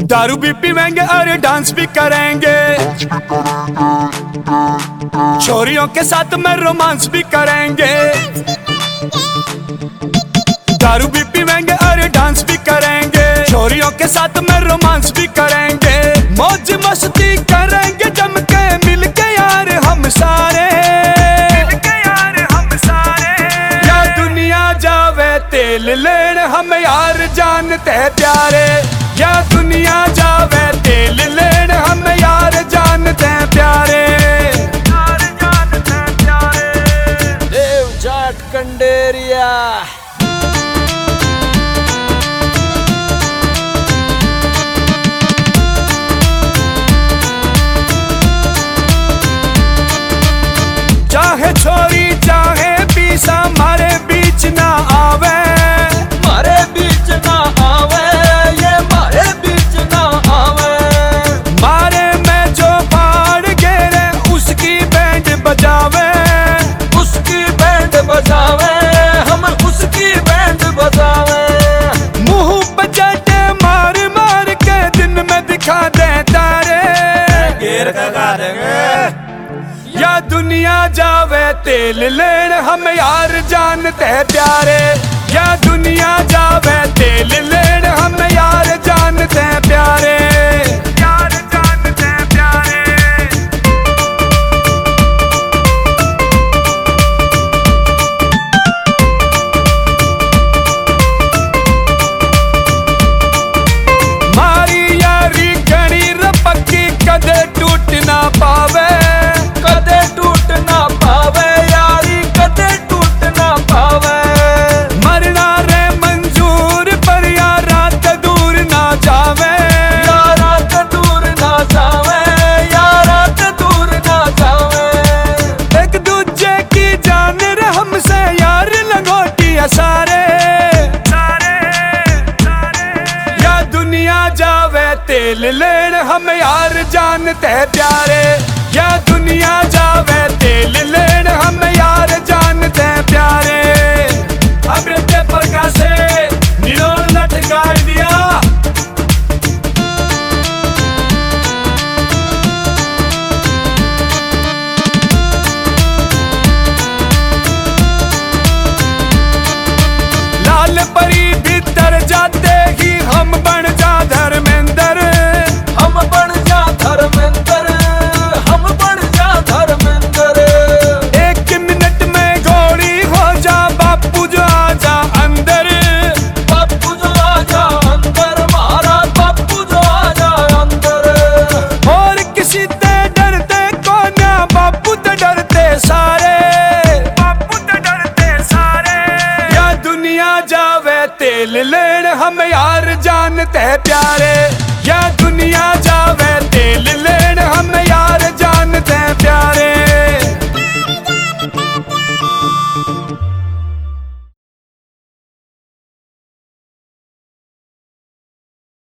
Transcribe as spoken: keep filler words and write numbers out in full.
दारू भी पीवेंगे और डांस भी करेंगे, छोरियों के साथ में रोमांस भी करेंगे। दारू भी पीवेंगे और डांस भी करेंगे, छोरियों के साथ में रोमांस भी करेंगे। मौज मस्ती करेंगे जम के मिल के यार हम सारे, मिल के यार हम सारे। या दुनिया जावे तेल लेन हम यार जानते प्यारे, या दुनिया जावे तेल लेन हम यार जानते प्यारे, यार जानते प्यारे। देव जाट कंडेरिया चाहे छोरी चाहे पीसा मारे बीच ना आवे, मारे बीच ना आवे, ये मारे बीच ना आवे। मारे में जो फाड़ गेरे उसकी बैंड बजावे, उसकी बैंड बजावे, हम उसकी बैंड बजावे। मुंह बजाते मार मार के दिन में दिखा दे तारे, घेर का देंगे। या दुनिया जावे तेल लेन हम यार जानते प्यारे, या दुनिया जावे तेल लेन हम यार जानते प्यारे, यार जानते प्यारे। मारी यारी घड़ी रपक्की कदे टूट ना पावे, कदे टूट ना पावे यारी, कदे टूट ना पावे। मरना रे मंजूर पर यार रात दूर ना जावे, यारा ते दूर ना जावे, यारा ते दूर ना जावे। एक दूजे की जान रे हमसे यार लंगोटिया सारे, सारे सारे। या दुनिया जावे तेल लेन हम यार जानते प्यारे, या दुनिया जावे तेल लेन हम यार जानते प्यारे। अमृत प्रकाशे निरोल लटकाई दिया, लाल परी भीतर जाते ही हम बन जा धर्मेंद्र, हम बन जा धर्मेंद्र, हम बन जा धर्मेंद्र। एक मिनट में घोड़ी हो जा बापू जो आजा अंदर, बापू जो आजा अंदर, महाराज बापू जो आजा अंदर। और किसी ते डरते कोना बापू ते डरते सारे, बापू ते डरते सारे। या दुनिया जावे तेल लेन हम यार जानते प्यारे, या दुनिया जावे तेल लेन हम